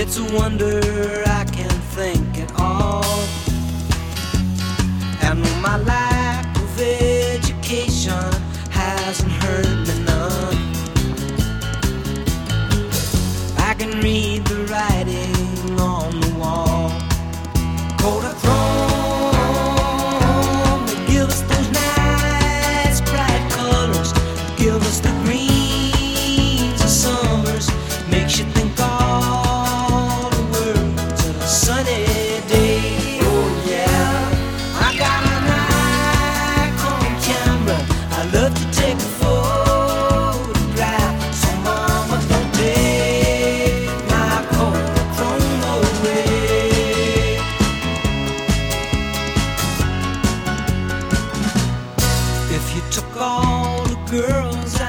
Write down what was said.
It's a wonder I can think at all. And my lack of education hasn't hurt me none. I can read the writing on the wall. Kodachrome, they give us those nice bright colors, give us the greens of summers, makes you think all the world's a sunny day. Oh yeah, I got a Nikon camera, I love to take a photograph. So mama, don't take my Kodachrome away. If you took all the girls